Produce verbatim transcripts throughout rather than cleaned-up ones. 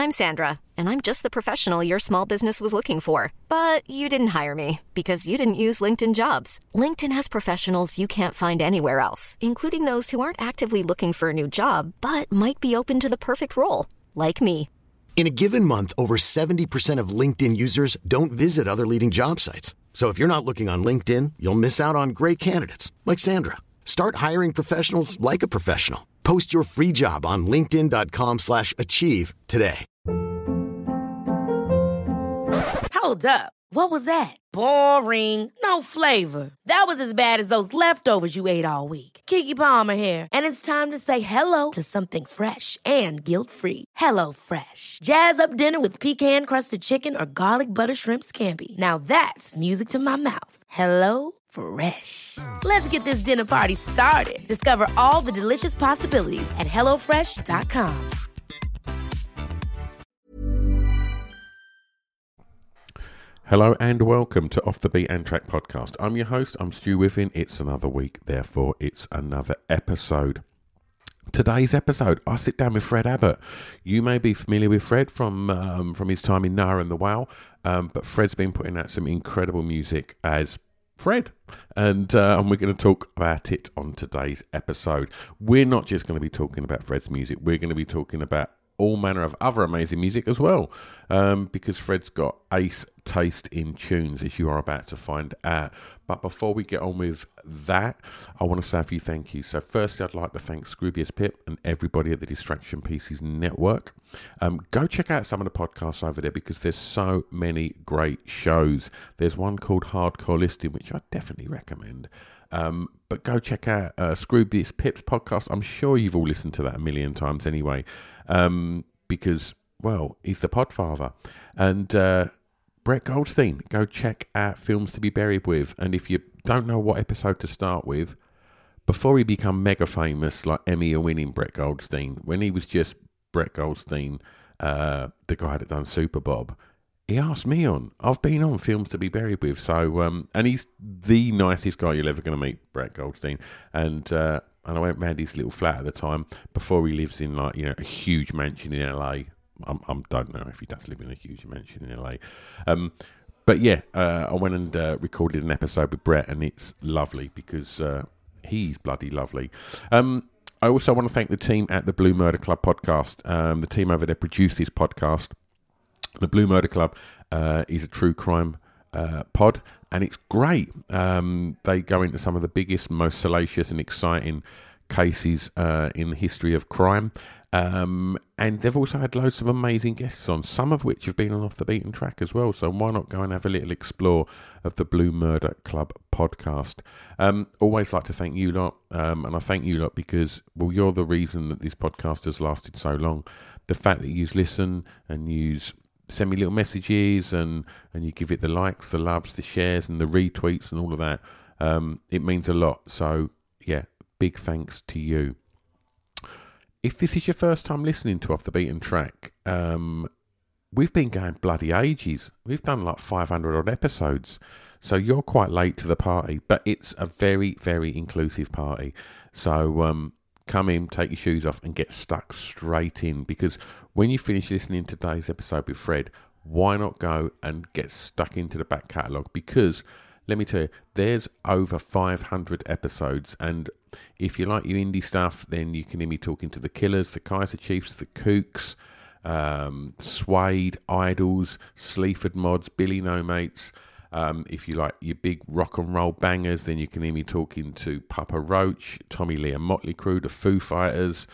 I'm Sandra, and I'm just the professional your small business was looking for. But you didn't hire me because you didn't use LinkedIn Jobs. LinkedIn has professionals you can't find anywhere else, including those who aren't actively looking for a new job, but might be open to the perfect role, like me. In a given month, over seventy percent of LinkedIn users don't visit other leading job sites. So if you're not looking on LinkedIn, you'll miss out on great candidates like Sandra. Start hiring professionals like a professional. Post your free job on linkedin.com slash achieve today. Hold up. What was that? Boring. No flavor. That was as bad as those leftovers you ate all week. Keke Palmer here. And it's time to say hello to something fresh and guilt-free. Hello Fresh. Jazz up dinner with pecan-crusted chicken or garlic butter shrimp scampi. Now that's music to my mouth. Hello Fresh. Let's get this dinner party started. Discover all the delicious possibilities at hello fresh dot com. Hello and welcome to Off the Beat and Track podcast. I'm your host, I'm Stu Whiffin. It's another week, therefore it's another episode. Today's episode, I sit down with Fred Abbott. You may be familiar with Fred from um, from his time in Noah and the Wow, um, but Fred's been putting out some incredible music as Fred, and, uh, and we're going to talk about it on today's episode. We're not just going to be talking about Fred's music, we're going to be talking about all manner of other amazing music as well, um, because Fred's got ace taste in tunes, as you are about to find out. But before we get on with that, I want to say a few thank yous. So firstly, I'd like to thank Scroobius Pip and everybody at the Distraction Pieces Network. Um, go check out some of the podcasts over there because there's so many great shows. There's one called Hardcore Listing, which I definitely recommend. Um, but go check out uh, Scroobius Pip's podcast. I'm sure you've all listened to that a million times anyway, um, because, well, he's the podfather. And uh, Brett Goldstein, go check out Films to be Buried with. And if you don't know what episode to start with, before he became mega famous, like Emmy-winning Brett Goldstein, when he was just Brett Goldstein, uh, the guy that done Super Bob, he asked me on. I've been on Films to be Buried with. So, um, and he's the nicest guy you're ever going to meet, Brett Goldstein. And uh, and I went round his little flat at the time before he lives in, like, you know, a huge mansion in L A. I I don't know if he does live in a huge mansion in L A. Um, but yeah, uh, I went and uh, recorded an episode with Brett, and it's lovely because uh, he's bloody lovely. Um, I also want to thank the team at the Blue Murder Club podcast. Um, the team over there produced this podcast. The Blue Murder Club uh, is a true crime uh, pod, and it's great. Um, they go into some of the biggest, most salacious and exciting cases uh, in the history of crime. Um, and they've also had loads of amazing guests on, some of which have been on Off the Beaten Track as well. So why not go and have a little explore of the Blue Murder Club podcast? Um, always like to thank you lot, um, and I thank you lot because, well, you're the reason that this podcast has lasted so long. The fact that you listen and you send me little messages and, and you give it the likes, the loves, the shares and the retweets and all of that. Um, it means a lot. So, yeah, big thanks to you. If this is your first time listening to Off the Beaten Track, um, we've been going bloody ages. We've done like five hundred odd episodes. So you're quite late to the party, but it's a very, very inclusive party. So um, come in, take your shoes off and get stuck straight in, because when you finish listening to today's episode with Fred, why not go and get stuck into the back catalogue? Because let me tell you, there's over five hundred episodes, and if you like your indie stuff, then you can hear me talking to the Killers, the Kaiser Chiefs, the Kooks, um, Suede, Idols, Sleaford Mods, Billy No Mates. Um, if you like your big rock and roll bangers, then you can hear me talking to Papa Roach, Tommy Lee and Motley Crue, the Foo Fighters.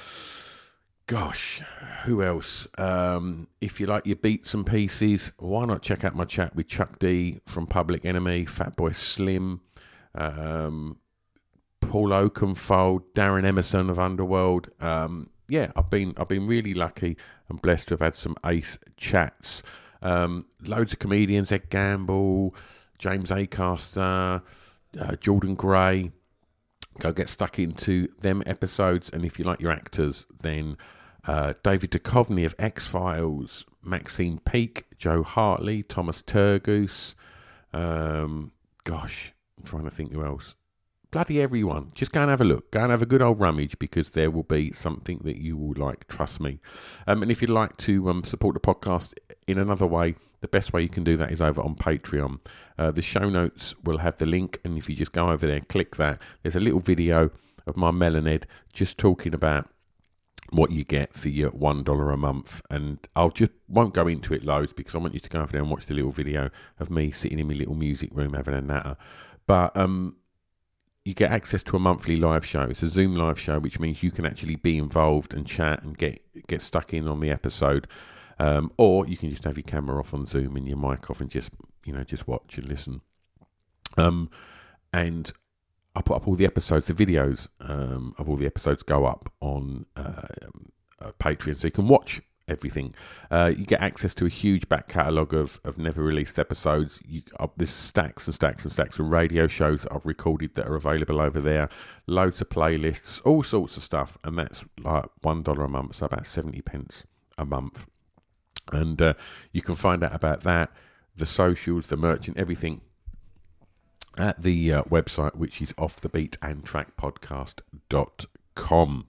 Gosh, who else? Um, if you like your beats and pieces, why not check out my chat with Chuck D from Public Enemy, Fatboy Slim, um, Paul Oakenfold, Darren Emerson of Underworld. Um, yeah, I've been I've been really lucky and blessed to have had some ace chats. Um, loads of comedians: Ed Gamble, James Acaster, uh, Jordan Gray. Go get stuck into them episodes, and if you like your actors, then uh, David Duchovny of X-Files, Maxine Peake, Joe Hartley, Thomas Turgoose. Um, gosh, I'm trying to think who else. bloody everyone. Just go and have a look. Go and have a good old rummage, because there will be something that you will like, trust me. Um, and if you'd like to um, support the podcast in another way, the best way you can do that is over on Patreon. Uh, the show notes will have the link, and if you just go over there, click that. There's a little video of my Melonhead just talking about what you get for your one dollar a month, and I'll just won't go into it loads because I want you to go over there and watch the little video of me sitting in my little music room having a natter. But um, you get access to a monthly live show. It's a Zoom live show, which means you can actually be involved and chat and get get stuck in on the episode, um, or you can just have your camera off on Zoom and your mic off and just you know just watch and listen. Um, and I put up all the episodes, the videos um, of all the episodes go up on uh, uh, Patreon, so you can watch everything. Uh, you get access to a huge back catalogue of, of never released episodes. You, uh, there's stacks and stacks and stacks of radio shows that I've recorded that are available over there. Loads of playlists, all sorts of stuff, and that's like one dollar a month, so about seventy pence a month. And uh, you can find out about that, the socials, the merchant, everything, at the uh, website, which is off the beat and track podcast dot com.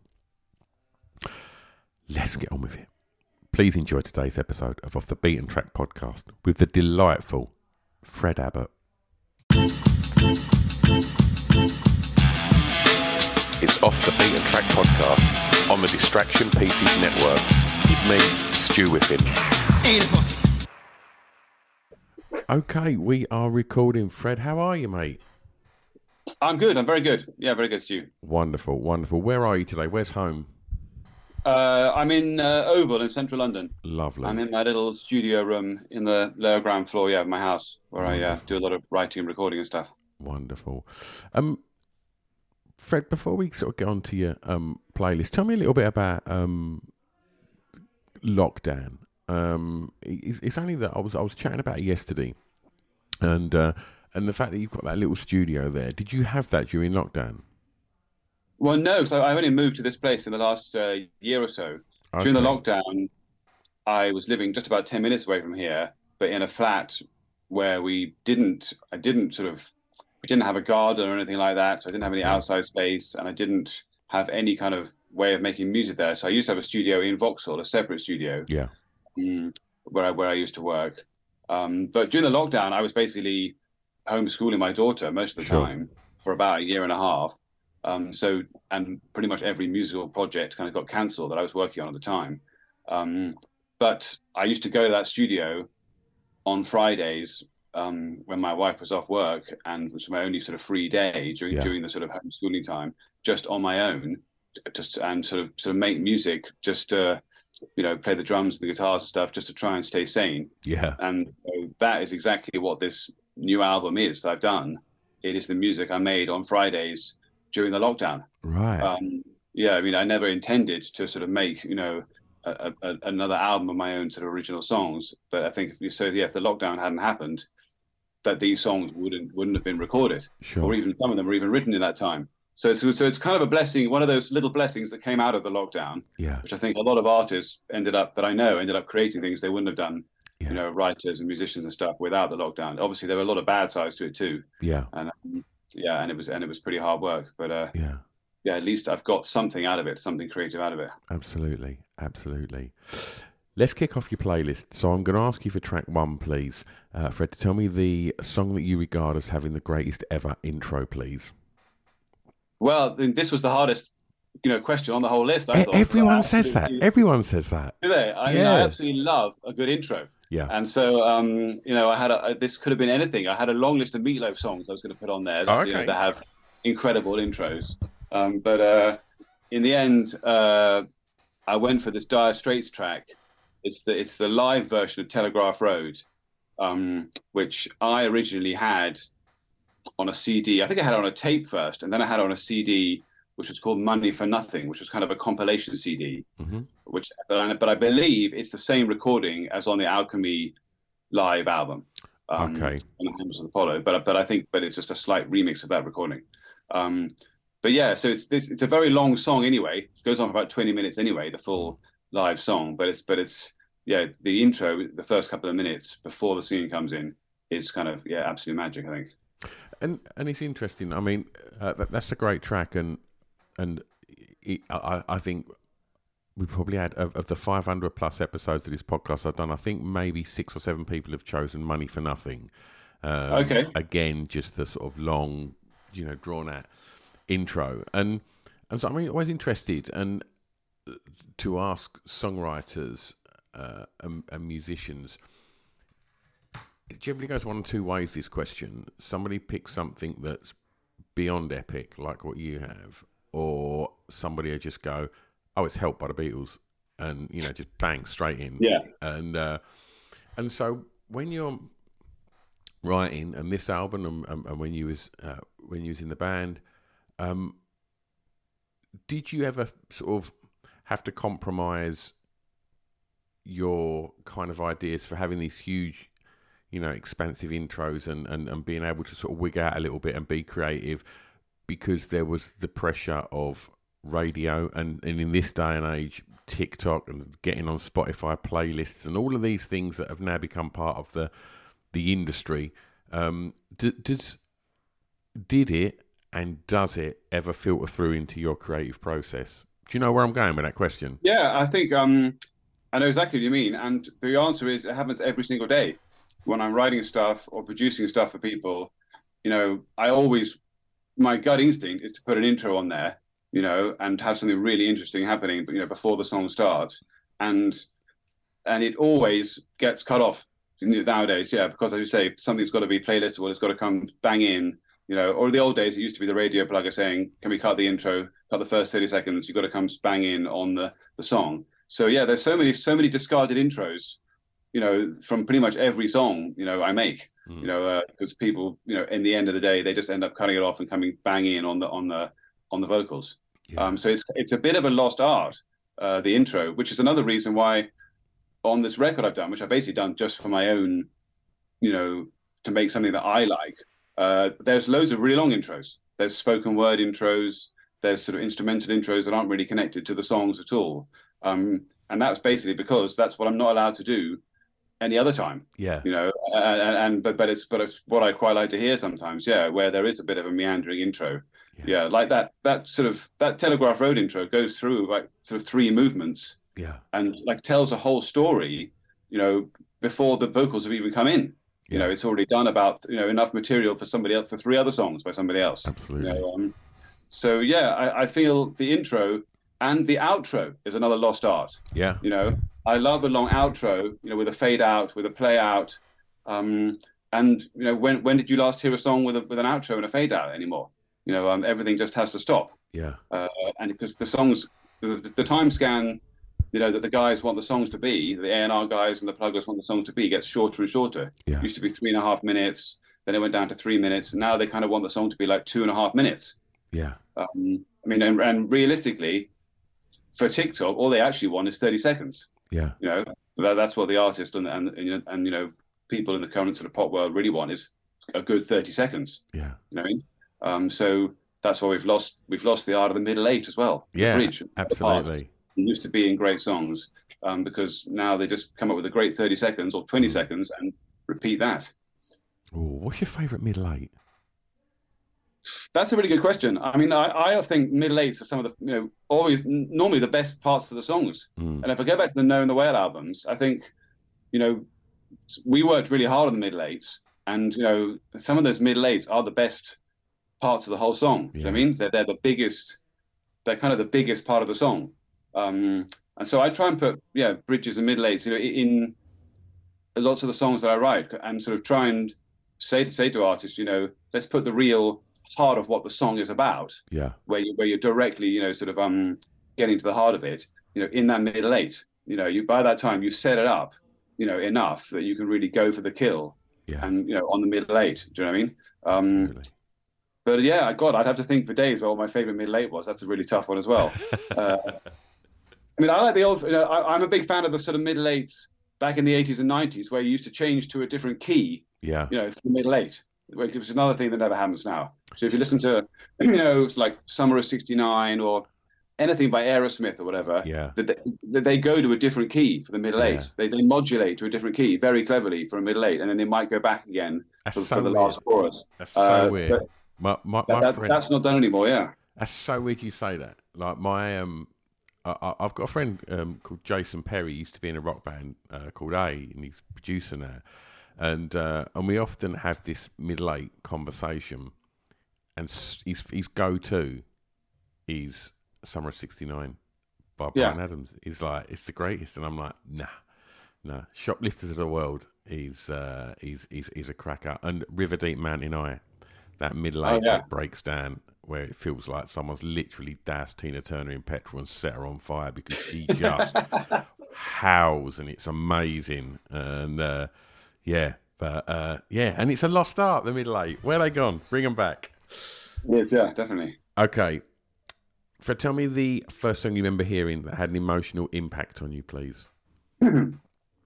Let's get on with it. Please enjoy today's episode of Off the Beat and Track Podcast with the delightful Fred Abbott. It's Off the Beat and Track Podcast on the Distraction Pieces Network with me, Stu Whiffin. Okay, we are recording. Fred, how are you, mate? I'm good. I'm very good. Yeah, very good, Stu. Wonderful, wonderful. Where are you today? Where's home? Uh, I'm in uh, Oval in central London. Lovely. I'm in my little studio room in the lower ground floor, yeah, of my house, where Wonderful. I uh, do a lot of writing and recording and stuff. Wonderful. Um, Fred, before we sort of get on to your um, playlist, tell me a little bit about um, lockdown. Um, it's, it's only that I was I was chatting about it yesterday, and uh, and the fact that you've got that little studio there. Did you have that during lockdown? Well, no. So I've only moved to this place in the last uh, year or so. Okay. During the lockdown, I was living just about ten minutes away from here, but in a flat where we didn't. I didn't sort of. We didn't have a garden or anything like that, so I didn't have any outside space, and I didn't have any kind of way of making music there. So I used to have a studio in Vauxhall, a separate studio. Yeah. Where I where I used to work, um, but during the lockdown, I was basically homeschooling my daughter most of the sure. time for about a year and a half. Um, so, and pretty much every musical project kind of got cancelled that I was working on at the time. Um, but I used to go to that studio on Fridays um, when my wife was off work, and it was my only sort of free day during yeah. during the sort of homeschooling time, just on my own, just and sort of sort of make music, just. Uh, you know, play the drums and the guitars and stuff just to try and stay sane. Yeah. And so that is exactly what this new album is that I've done. It is the music I made on Fridays during the lockdown. Right. Um, yeah, I mean, I never intended to sort of make, you know, a, a, another album of my own sort of original songs. But I think, if you, so yeah, if the lockdown hadn't happened, that these songs wouldn't wouldn't have been recorded. Sure. Or even some of them were even written in that time. So it's, so it's kind of a blessing, one of those little blessings that came out of the lockdown, yeah. which I think a lot of artists ended up, that I know, ended up creating things they wouldn't have done, yeah. you know, writers and musicians and stuff without the lockdown. Obviously, there were a lot of bad sides to it too. Yeah. And um, yeah, and it was and it was pretty hard work. But uh, yeah, yeah, at least I've got something out of it, something creative out of it. Absolutely, absolutely. Let's kick off your playlist. So I'm going to ask you for track one, please, uh, Fred, to tell me the song that you regard as having the greatest ever intro, please. Well, this was the hardest, you know, question on the whole list. I thought. Everyone says that. Everyone says that. Do they? I, yeah. I absolutely love a good intro. Yeah. And so, um, you know, I had a, this could have been anything. I had a long list of Meatloaf songs I was going to put on there that, oh, okay. you know, that have incredible intros. Um, but uh, in the end, uh, I went for this Dire Straits track. It's the it's the live version of Telegraph Road, um, which I originally had on a C D. I think I had it on a tape first, and then I had it on a C D, which was called Money for Nothing, which was kind of a compilation C D. Mm-hmm. Which, but I, but I believe it's the same recording as on the Alchemy live album. Um, okay. On the Hammers of Apollo, but but I think, but it's just a slight remix of that recording. Um, but yeah, so it's this, it's a very long song anyway. It goes on for about twenty minutes anyway, the full live song. But it's but it's yeah, the intro, the first couple of minutes before the scene comes in, is kind of yeah, absolute magic, I think. And and it's interesting. I mean, uh, that, that's a great track, and and it, I, I think we probably had of, of the five hundred plus episodes of this podcast I've done. I think maybe six or seven people have chosen "Money for Nothing." Um, okay. Again, just the sort of long, you know, drawn out intro, and and so I'm always interested and to ask songwriters uh, and, and musicians. It generally goes one or two ways, this question. Somebody picks something that's beyond epic, like what you have, or somebody will just go, oh, it's Help by the Beatles, and, you know, just bang, straight in. Yeah. And uh, and so when you're writing, and this album, and, and, and when you was uh, when you was in the band, um, did you ever sort of have to compromise your kind of ideas for having these huge, you know, expansive intros and, and, and being able to sort of wig out a little bit and be creative, because there was the pressure of radio and, and in this day and age, TikTok and getting on Spotify playlists and all of these things that have now become part of the the industry. Um, d- does, did it and does it ever filter through into your creative process? Do you know where I'm going with that question? Yeah, I think um, I know exactly what you mean. And the answer is it happens every single day. When I'm writing stuff or producing stuff for people, you know, I always, my gut instinct is to put an intro on there, you know, and have something really interesting happening, you know, before the song starts. And and it always gets cut off nowadays, yeah, because as you say, something's got to be playlistable, it's got to come bang in, you know, or the old days, it used to be the radio plugger saying, can we cut the intro, cut the first thirty seconds, you've got to come bang in on the, the song. So yeah, there's so many, so many discarded intros, you know, from pretty much every song, you know, I make, mm. you know, because uh, people, you know, in the end of the day, they just end up cutting it off and coming bang in on the, on the, on the vocals. Yeah. Um, so it's, it's a bit of a lost art, uh, the intro, which is another reason why on this record I've done, which I've basically done just for my own, you know, to make something that I like, uh, there's loads of really long intros. There's spoken word intros. There's sort of instrumental intros that aren't really connected to the songs at all. Um, and that's basically because that's what I'm not allowed to do any other time. Yeah. You know, and, and but but it's but it's what I quite like to hear sometimes. Yeah, where there is a bit of a meandering intro. Yeah, yeah like that that sort of that Telegraph Road intro goes through like sort of three movements. Yeah. And like tells a whole story, you know, before the vocals have even come in. You yeah. know, it's already done about, you know, enough material for somebody else, for three other songs by somebody else. Absolutely. You know, um, so, yeah, I, I feel the intro and the outro is another lost art. Yeah. You know, I love a long outro, you know, with a fade out, with a play out. Um, and, you know, when when did you last hear a song with a, with an outro and a fade out anymore? You know, um, everything just has to stop. Yeah. Uh, and because the songs, the, the, the time scan, you know, that the guys want the songs to be, the A and R guys and the pluggers want the songs to be, gets shorter and shorter. Yeah. It used to be three and a half minutes, then it went down to three minutes, and now they kind of want the song to be like two and a half minutes. Yeah. Um, I mean, and, and realistically, for TikTok, all they actually want is thirty seconds. Yeah. You know, that, that's what the artist and, and, and, and, you know, people in the current sort of pop world really want is a good thirty seconds. Yeah. You know what I mean? Um, so that's why we've lost, we've lost the art of the middle eight as well. Yeah, bridge, absolutely. Used to be in great songs, um, because now they just come up with a great thirty seconds or twenty mm. seconds and repeat that. Oh, what's your favourite middle eight? That's a really good question. I mean, I, I think middle eights are some of the, you know, always normally the best parts of the songs. Mm. And if I go back to the No and the Whale albums, I think, you know, we worked really hard on the middle eights, and you know, some of those middle eights are the best parts of the whole song. Yeah. You know what I mean? They're, they're the biggest. They're kind of the biggest part of the song. Um, and so I try and put, yeah, bridges and middle eights, you know, in lots of the songs that I write, and sort of try and say to say to artists, you know, let's put the real heart of what the song is about. Yeah. Where you where you're directly, you know, sort of um getting to the heart of it, you know, in that middle eight. You know, you by that time you set it up, you know, enough that you can really go for the kill. Yeah. And you know, on the middle eight. Do you know what I mean? Um Absolutely. But yeah, God, I'd have to think for days about what my favorite middle eight was. That's a really tough one as well. uh, I mean, I like the old, you know, I, I'm a big fan of the sort of middle eights back in the eighties and nineties, where you used to change to a different key, yeah, you know, for the middle eight, which is another thing that never happens now. So if you listen to, you know, it's like Summer of sixty-nine or anything by Aerosmith or whatever, yeah. that they, that they go to a different key for the middle eight. Yeah. They they modulate to a different key very cleverly for a middle eight, and then they might go back again for, so for the weird. last chorus. That's so uh, weird. My, my, my that, friend, that's not done anymore. Yeah, that's so weird you say that. Like my um, I, I've got a friend um called Jason Perry. He used to be in a rock band uh, called A, and he's a producer now. And uh, and we often have this middle eight conversation, and his his go to is Summer of sixty-nine by yeah. Bryan Adams. He's like, it's the greatest, and I'm like, nah, nah. Shoplifters of the World. He's uh, he's he's he's a cracker. And River Deep Mountain Eye, that middle eight oh, yeah. that breaks down, where it feels like someone's literally doused Tina Turner in petrol and set her on fire because she just howls, and it's amazing. And uh, yeah, but uh, yeah, and it's a lost art. The middle eight, where they gone? Bring them back. Yeah, yeah, definitely. Okay. Fred, tell me the first song you remember hearing that had an emotional impact on you, please. Well,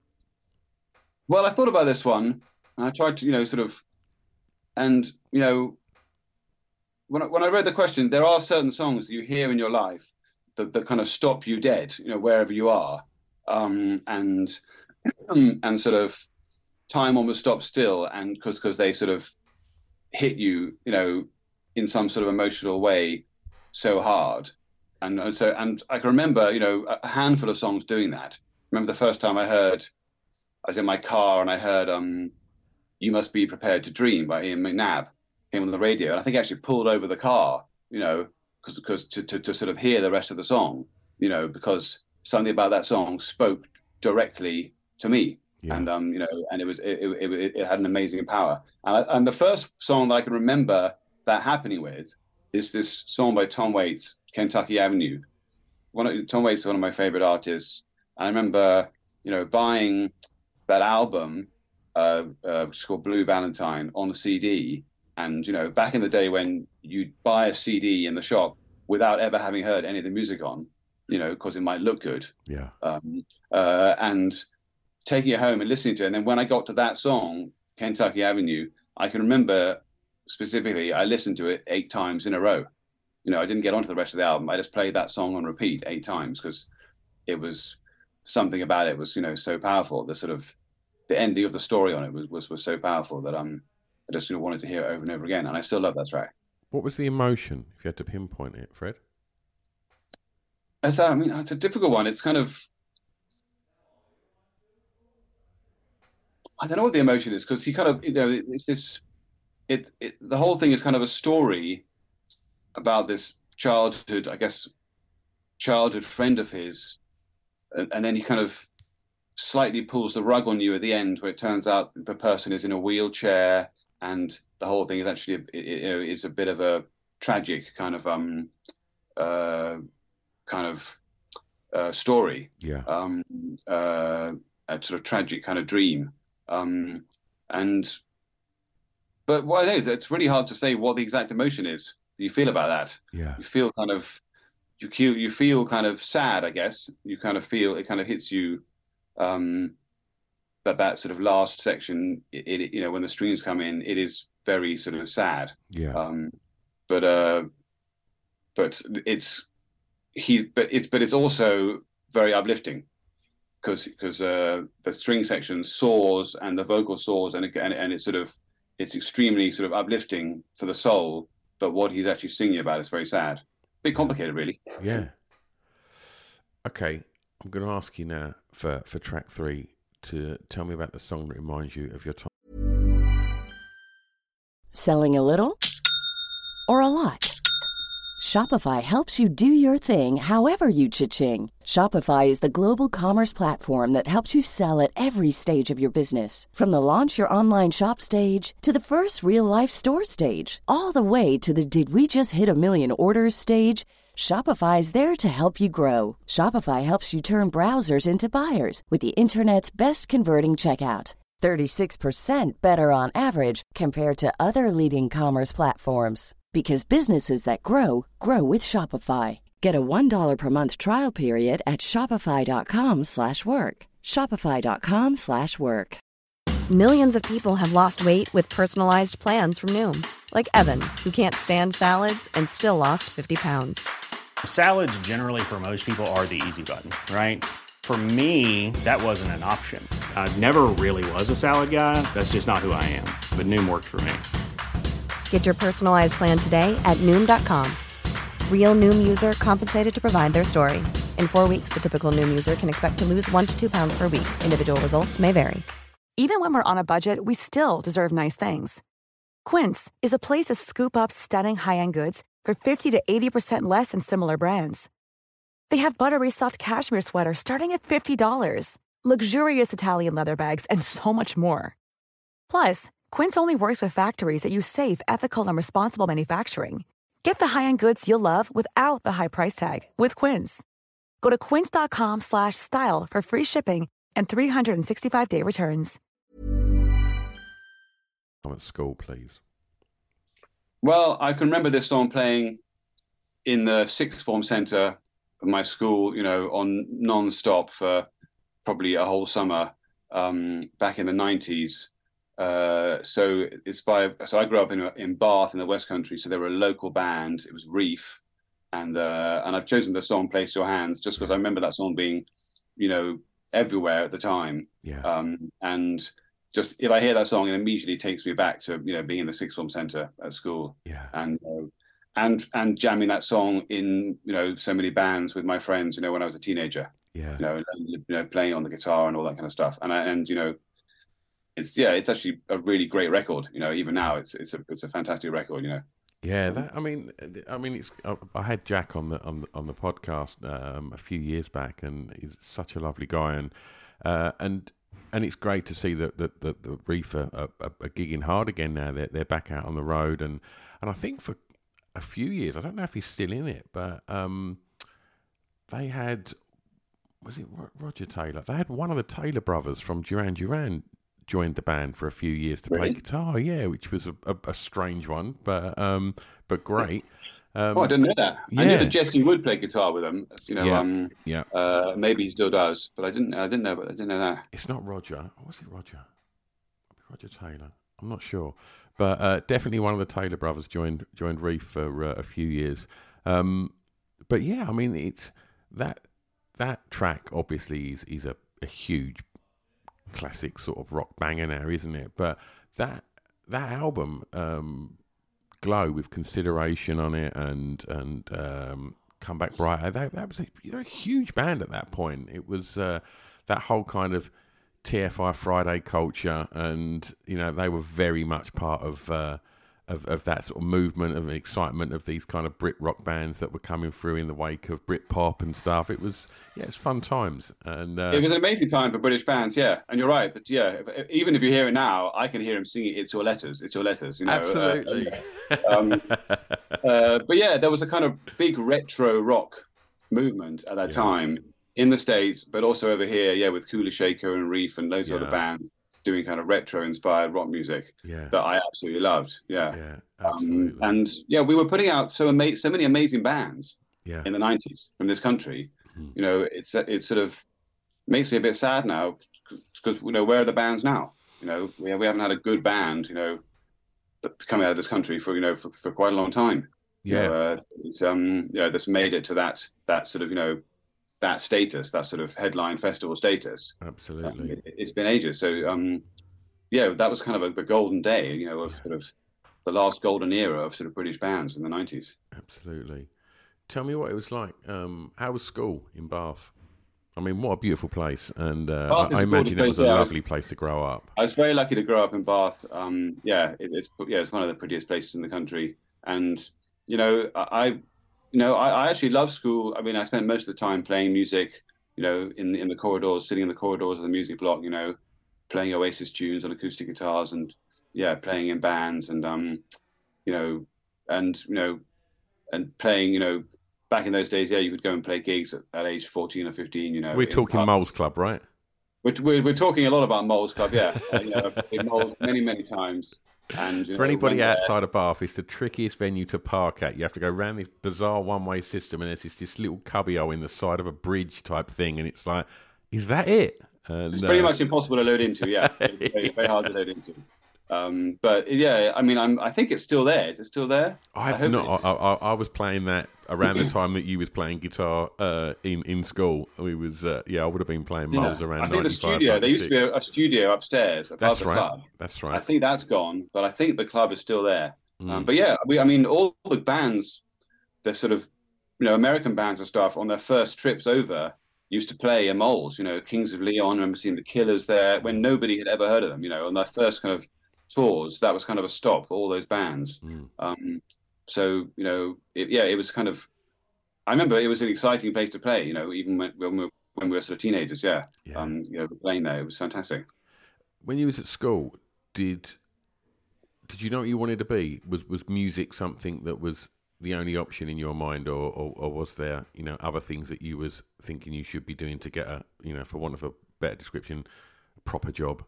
I thought about this one, and I tried to, you know, sort of, and, you know, when I, when I read the question, there are certain songs that you hear in your life that, that kind of stop you dead, you know, wherever you are, um, and and sort of time almost stops still, and because because they sort of hit you, you know, in some sort of emotional way so hard. And so, and I can remember, you know, a handful of songs doing that. Remember the first time I heard, I was in my car and I heard um, You Must Be Prepared to Dream by Ian McNabb, came on the radio. And I think I actually pulled over the car, you know, because because to, to, to sort of hear the rest of the song, you know, because something about that song spoke directly to me. Yeah. And, um, you know, and it was, it, it, it had an amazing power. And, I, and the first song that I can remember that happening with is this song by Tom Waits, Kentucky Avenue. One of, Tom Waits is one of my favorite artists. I remember, you know, buying that album, uh, uh, which is called Blue Valentine, on a C D. And, you know, back in the day when you'd buy a C D in the shop without ever having heard any of the music on, you know, because it might look good. Yeah. Um, uh, and taking it home and listening to it. And then when I got to that song, Kentucky Avenue, I can remember specifically, I listened to it eight times in a row. You know, I didn't get onto the rest of the album. I just played that song on repeat eight times because it was something about it was, you know, so powerful. The sort of the ending of the story on it was was, was so powerful that um, I just you know, wanted to hear it over and over again. And I still love that track. What was the emotion, if you had to pinpoint it, Fred? It's, I mean, it's a difficult one. It's kind of, I don't know what the emotion is because he kind of, you know, it's this. It, it the whole thing is kind of a story about this childhood, I guess, childhood friend of his, and, and then he kind of slightly pulls the rug on you at the end, where it turns out the person is in a wheelchair, and the whole thing is actually, you know, is a bit of a tragic kind of um, uh, kind of uh, story. Yeah. Um, uh, a sort of tragic kind of dream, um, and. But what it is, it's really hard to say what the exact emotion is that you feel about that. Yeah. You feel kind of, you feel, you feel kind of sad, I guess. You kind of feel, it kind of hits you, um, that that sort of last section, it, it, you know, when the strings come in, it is very sort of sad. Yeah. Um, but, uh, but it's, he, but it's, but it's also very uplifting because, because, uh, the string section soars and the vocal soars and it, and, and it's sort of, it's extremely sort of uplifting for the soul, but what he's actually singing about is very sad. A bit complicated, really. Yeah. Okay, I'm going to ask you now for, for track three to tell me about the song that reminds you of your time. Selling a little or a lot? Shopify helps you do your thing however you cha-ching. Shopify is the global commerce platform that helps you sell at every stage of your business. From the launch your online shop stage to the first real-life store stage, all the way to the did we just hit a million orders stage. Shopify is there to help you grow. Shopify helps you turn browsers into buyers with the internet's best converting checkout. thirty-six percent better on average compared to other leading commerce platforms. Because businesses that grow, grow with Shopify. Get a one dollar per month trial period at shopify.com slash work. Shopify.com slash work. Millions of people have lost weight with personalized plans from Noom. Like Evan, who can't stand salads and still lost fifty pounds. Salads generally for most people are the easy button, right? For me, that wasn't an option. I never really was a salad guy. That's just not who I am. But Noom worked for me. Get your personalized plan today at Noom dot com. Real Noom user compensated to provide their story. In four weeks, the typical Noom user can expect to lose one to two pounds per week. Individual results may vary. Even when we're on a budget, we still deserve nice things. Quince is a place to scoop up stunning high-end goods for fifty to eighty percent less than similar brands. They have buttery soft cashmere sweaters starting at fifty dollars, luxurious Italian leather bags, and so much more. Plus, Quince only works with factories that use safe, ethical, and responsible manufacturing. Get the high-end goods you'll love without the high price tag with Quince. Go to quince.com slash style for free shipping and three sixty-five day returns. I'm at school, please. Well, I can remember this song playing in the sixth form centre of my school, you know, on non-stop for probably a whole summer um, back in the nineties. Uh, so it's by, so I grew up in in Bath in the West Country. So they were a local band. It was Reef, and uh, and I've chosen the song "Place Your Hands" just because I remember that song being, you know, everywhere at the time. Yeah. Um, and just if I hear that song, it immediately takes me back to, you know, being in the sixth form centre at school. Yeah. And uh, and and jamming that song in, you know, so many bands with my friends, you know, when I was a teenager. Yeah. You know, you know, playing on the guitar and all that kind of stuff. And I, and you know, it's yeah, it's actually a really great record. You know, even now, it's it's a it's a fantastic record. You know. Yeah, that, I mean, I mean, it's. I, I had Jack on the on the, on the podcast um, a few years back, and he's such a lovely guy, and uh, and and it's great to see that the, the, the Reef are, are, are gigging hard again now. They're they're back out on the road, and and I think for a few years, I don't know if he's still in it, but um, they had, was it Roger Taylor? They had one of the Taylor brothers from Duran Duran joined the band for a few years to play Really? guitar, yeah, which was a, a, a strange one, but um, but great. Um, Oh, I didn't know that. I yeah. knew that Jesse Wood played guitar with them. You know, Yeah. um, yeah, uh, maybe he still does, but I didn't. I didn't know. But I didn't know that. it's not Roger. Or was it Roger? Roger Taylor. I'm not sure, but uh, definitely one of the Taylor brothers joined joined Reef for uh, a few years. Um, but yeah, I mean, it's that that track obviously is is a, a huge classic sort of rock banger now, isn't it? But that that album, um, Glow, with Consideration on it, and and um, Come Back Brighter, that, that was a, they're a huge band at that point. It was uh, that whole kind of T F I Friday culture, and you know they were very much part of uh, of, of that sort of movement of excitement of these kind of Brit rock bands that were coming through in the wake of Brit pop and stuff. It was yeah, it's fun times, and uh, It was an amazing time for British bands. Yeah, and you're right. But yeah, if, even if you hear it now, I can hear him singing "It's Your Letters." It's your letters. You know. absolutely. Uh, um, uh, but yeah, there was a kind of big retro rock movement at that Yes. time in the States, but also over here. Yeah, with Kula Shaker and Reef and loads of Yeah. other bands doing kind of retro-inspired rock music yeah, that I absolutely loved. Yeah. yeah, Um, absolutely. and yeah, we were putting out so ama- so many amazing bands yeah, in the nineties from this country. Mhm. You know, it's it sort of makes me a bit sad now because you know, where are the bands now? You know, we we haven't had a good band, you know, that's coming out of this country for you know for, for quite a long time. You yeah, know, uh, it's um you know that's made it to that that sort of you know that status, that sort of headline festival status. Um, absolutely. it, it's been ages. So um yeah, that was kind of a, the golden day, you know, of sort of the last golden era of sort of British bands in the nineties. Absolutely. Tell me what it was like. Um, how was school in Bath? I mean, what a beautiful place, and uh, Bath is I, I a imagine it gorgeous was a place, yeah. lovely place to grow up. I was very lucky to grow up in Bath. Um, yeah, it, it's yeah, it's one of the prettiest places in the country. And you know, I, you know, I, I actually love school. I mean, I spent most of the time playing music. You know, in in the corridors, sitting in the corridors of the music block. You know, playing Oasis tunes on acoustic guitars, and yeah, playing in bands, and um, you know, and you know, and playing. You know, back in those days, yeah, you could go and play gigs at, at age fourteen or fifteen. You know, We're in talking pubs. Moles Club, right? We're, we're, we're talking a lot about Moles Club, yeah. Uh, you know, I've played Moles many, many times. And you For know, anybody when they're- outside of Bath, it's the trickiest venue to park at. You have to go around this bizarre one-way system, and there's this, this little cubby-hole in the side of a bridge type thing, and it's like, is that it? And, it's pretty uh, much impossible to load into, yeah. It's very, very hard to load into. Um, but yeah, I mean, I'm. I think it's still there. Is it still there? I've not. I, I, I was playing that around the time that you was playing guitar uh, in in school. We was uh, yeah. I would have been playing moles yeah. around. I think the studio. There used to be a, a studio upstairs above that's the right. club. That's right. I think that's gone, but I think the club is still there. Mm. Um, but yeah, we. I mean, all the bands, the sort of, you know, American bands and stuff on their first trips over used to play a moles. You know, Kings of Leon. I remember seeing the Killers there when nobody had ever heard of them. You know, on their first kind of tours, that was kind of a stop for all those bands. Mm. Um, so you know, it, yeah, it was kind of. I remember it was an exciting place to play. You know, even when, when we were, when we were sort of teenagers. Yeah, yeah. Um, you know, playing there, it was fantastic. When you was at school, did did you know what you wanted to be? Was was music something that was the only option in your mind, or, or or was there, you know, other things that you was thinking you should be doing to get a, you know, for want of a better description, a proper job?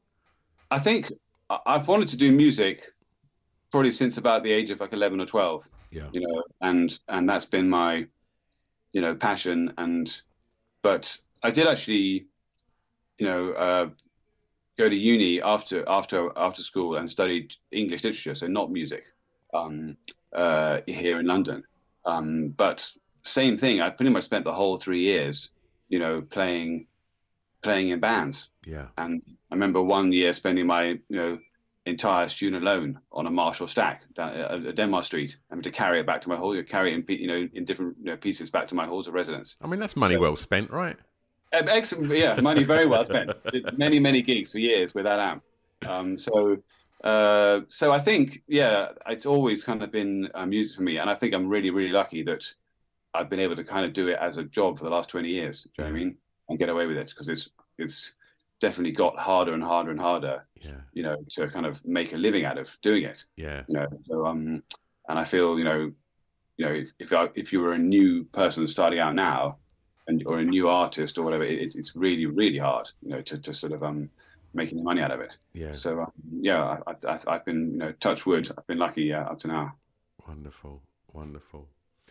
I think I've wanted to do music probably since about the age of like eleven or twelve. Yeah. You know, and and that's been my, you know, passion. And but I did actually, you know, uh, go to uni after after after school and studied English literature, so not music, um, uh, here in London. Um, but same thing. I pretty much spent the whole three years, you know, playing playing in bands. Yeah. And I remember one year spending my, you know, entire student loan on a Marshall stack down at Denmark Street, having to carry it back to my hall, carry it in, you know, in different, you know, pieces back to my halls of residence. I mean, that's money so, well spent, right? Excellent, yeah, money very well spent. Did many, many gigs for years with that amp. Um, so, uh, so I think, yeah, it's always kind of been uh, music for me, and I think I'm really, really lucky that I've been able to kind of do it as a job for the last twenty years. Do you know what I mean? And get away with it, because it's it's. definitely got harder and harder and harder, yeah. you know, to kind of make a living out of doing it. Yeah. You know, so um, and I feel, you know, you know, if if, I, if you were a new person starting out now, and or a new artist or whatever, it, it's really really hard, you know, to, to sort of um make any money out of it. Yeah. So um, yeah, I, I, I've been, you know, touch wood, I've been lucky uh, up to now. Wonderful, wonderful.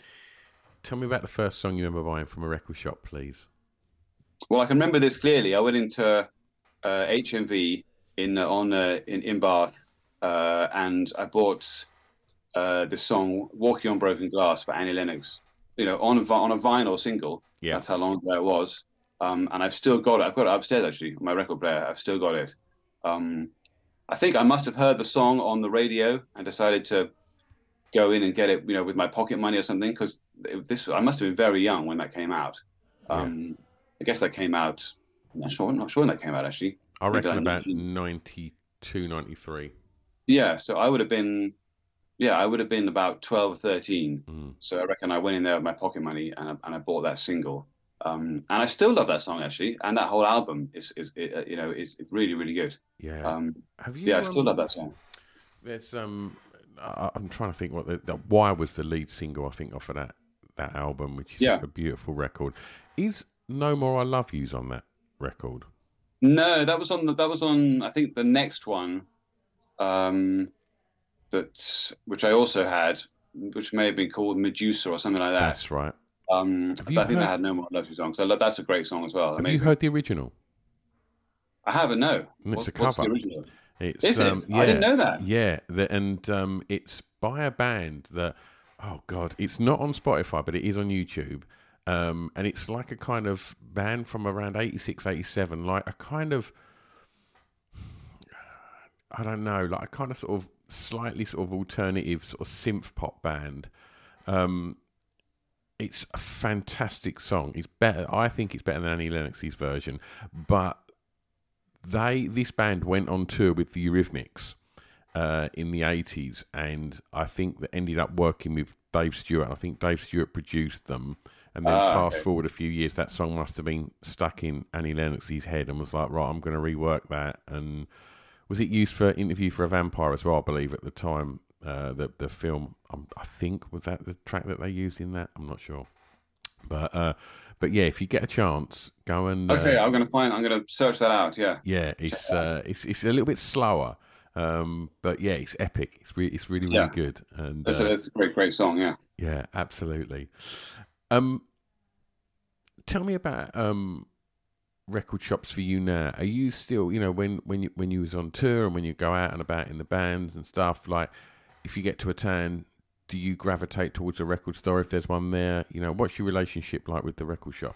Tell me about the first song you remember buying from a record shop, please. Well, I can remember this clearly. I went into uh, H M V in uh, on uh, in, in Bath, uh, and I bought uh, the song "Walking on Broken Glass" by Annie Lennox. You know, on a, on a vinyl single. Yeah. That's how long ago it was. Um, and I've still got it. I've got it upstairs actually on my record player. I've still got it. Um, I think I must have heard the song on the radio and decided to go in and get it, you know, with my pocket money or something, because this I must have been very young when that came out. Um, yeah. I guess that came out. I'm not sure. I'm not sure when that came out actually. I reckon about ninety-two, ninety-three. Yeah, so I would have been. Yeah, I would have been about twelve or thirteen. Mm. So I reckon I went in there with my pocket money and I, and I bought that single. Um, and I still love that song actually, and that whole album is, is, is you know, is really, really good. Yeah. Um, Have you? Yeah, um, I still love that song. There's um, I, I'm trying to think what the, the Why was the lead single I think off of that that album, which is yeah. a beautiful record. Is No More I Love You's on that record? No, that was on the that was on I think the next one, um, that which I also had, which may have been called Medusa or something like that. That's right. Um, I think heard... they had No More I Love You song, so that's a great song as well. Have Amazing. you heard the original? I haven't. No. And it's what, a cover. What's the original? It's, Is um, it? Yeah, I didn't know that. Yeah, the, and um, it's by a band that, oh God, it's not on Spotify, but it is on YouTube. Um, and it's like a kind of band from around eighty-six, eighty-seven, like a kind of, I don't know, like a kind of sort of slightly sort of alternative sort of synth pop band. Um, it's a fantastic song. It's better, I think it's better than Annie Lennox's version, but they, this band went on tour with the Eurythmics uh, in the eighties, and I think that ended up working with Dave Stewart. I think Dave Stewart produced them. And then ah, fast okay. forward a few years, that song must have been stuck in Annie Lennox's head and was like, right, I'm going to rework that. And was it used for Interview for a Vampire as well, I believe, at the time, uh, the, the film, um, I think, was that the track that they used in that? I'm not sure. But uh, but yeah, if you get a chance, go and... Uh, okay, I'm going to find, I'm going to search that out, yeah. Yeah, it's uh, it's it's a little bit slower, um, but yeah, it's epic. It's, re- it's really, really yeah. good. And That's, uh, a, that's a great, great song, yeah. Yeah, absolutely. Um, tell me about um, record shops for you now? Are you still, you know, when when you when you was on tour and when you go out and about in the bands and stuff, like if you get to a town, do you gravitate towards a record store if there's one there? You know, what's your relationship like with the record shop?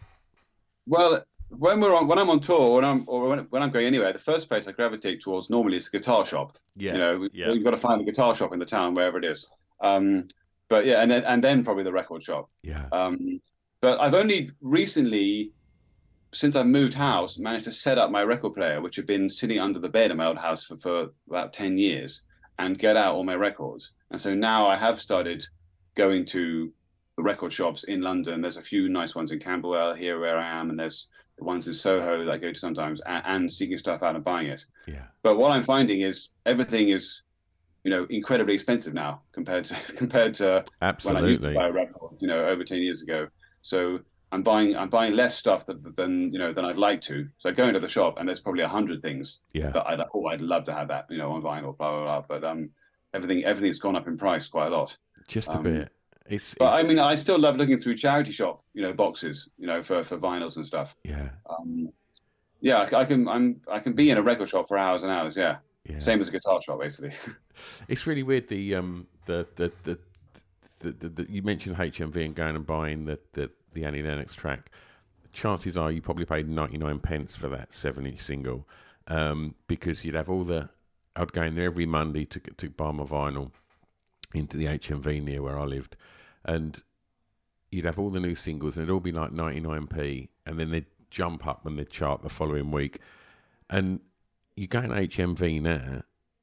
Well, when we're on, when I'm on tour, when I'm or when, when I'm going anywhere, the first place I gravitate towards normally is a guitar shop. Yeah, you know, yeah. You've got to find a guitar shop in the town wherever it is. Um, but yeah, and then and then probably the record shop. Yeah. Um, but I've only recently, since I've moved house, managed to set up my record player, which had been sitting under the bed in my old house for, for about ten years, and get out all my records. And so now I have started going to the record shops in London. There's a few nice ones in Camberwell, here where I am, and there's the ones in Soho that I go to sometimes, and, and seeking stuff out and buying it. Yeah. But what I'm finding is everything is, you know, incredibly expensive now compared to compared to Absolutely. when I used to buy a record, you know, over ten years ago. So I'm buying I'm buying less stuff than, than you know than I'd like to. So I go into the shop and there's probably a hundred things yeah. that I'd oh I'd love to have that, you know, on vinyl, blah blah blah. But um, everything everything's gone up in price quite a lot. Just a um, bit. It's, but it's... I mean, I still love looking through charity shop, you know, boxes, you know, for, for vinyls and stuff. Yeah. Um, yeah, I, I can I'm I can be in a record shop for hours and hours. Yeah. Yeah. Same as a guitar shop, basically. It's really weird. The um the the the, the, the, the you mentioned H M V and going and buying the, the the Annie Lennox track. Chances are you probably paid ninety-nine pence for that seven-inch single, um, because you'd have all the. I'd go in there every Monday to to buy my vinyl into the H M V near where I lived, and you'd have all the new singles, and it'd all be like ninety-nine p, and then they'd jump up and they'd chart the following week, and you go in H M V now,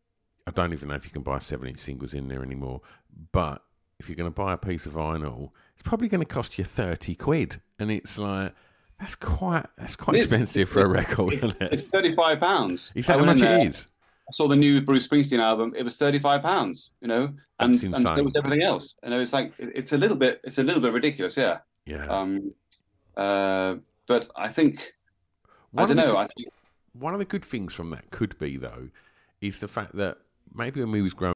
I don't even know if you can buy seven-inch singles in there anymore, but if you're going to buy a piece of vinyl, it's probably going to cost you thirty quid, and it's like, that's quite that's quite it expensive for a record, isn't it? It's thirty-five pounds. Is that how much it is? I saw the new Bruce Springsteen album, it was thirty-five pounds, you know, and, that's and insane. so was everything else. You know, it's like, it's a little bit, it's a little bit ridiculous, yeah. Yeah. Um, uh, but I think, one I don't know, good, I think... One of the good things from that could be, though, is the fact that maybe when we was growing...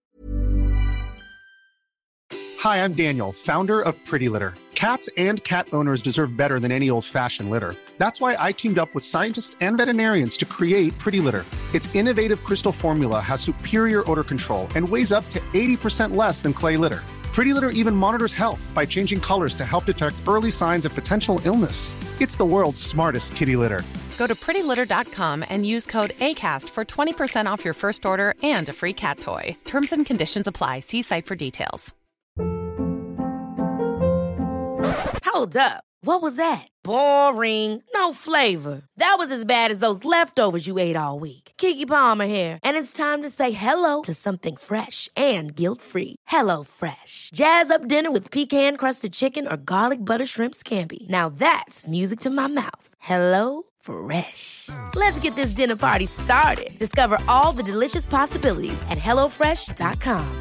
Hi, I'm Daniel, founder of Pretty Litter. Cats and cat owners deserve better than any old-fashioned litter. That's why I teamed up with scientists and veterinarians to create Pretty Litter. Its innovative crystal formula has superior odor control and weighs up to eighty percent less than clay litter. Pretty Litter even monitors health by changing colors to help detect early signs of potential illness. It's the world's smartest kitty litter. Go to pretty litter dot com and use code ACAST for twenty percent off your first order and a free cat toy. Terms and conditions apply. See site for details. Hold up. What was that? Boring. No flavor. That was as bad as those leftovers you ate all week. Keke Palmer here, and it's time to say hello to something fresh and guilt-free. Hello Fresh. Jazz up dinner with pecan-crusted chicken or garlic butter shrimp scampi. Now that's music to my mouth. Hello Fresh. Let's get this dinner party started. Discover all the delicious possibilities at hello fresh dot com.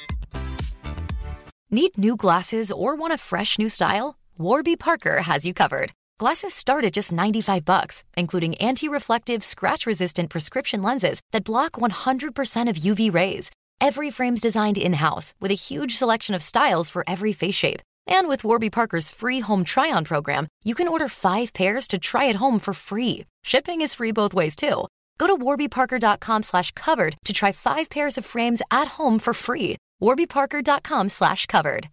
Need new glasses or want a fresh new style? Warby Parker has you covered. Glasses start at just ninety-five bucks, including anti-reflective, scratch-resistant prescription lenses that block one hundred percent of U V rays. Every frame's designed in-house with a huge selection of styles for every face shape. And with Warby Parker's free home try-on program, you can order five pairs to try at home for free. Shipping is free both ways, too. Go to warby parker dot com slash covered to try five pairs of frames at home for free. warby parker dot com slash covered.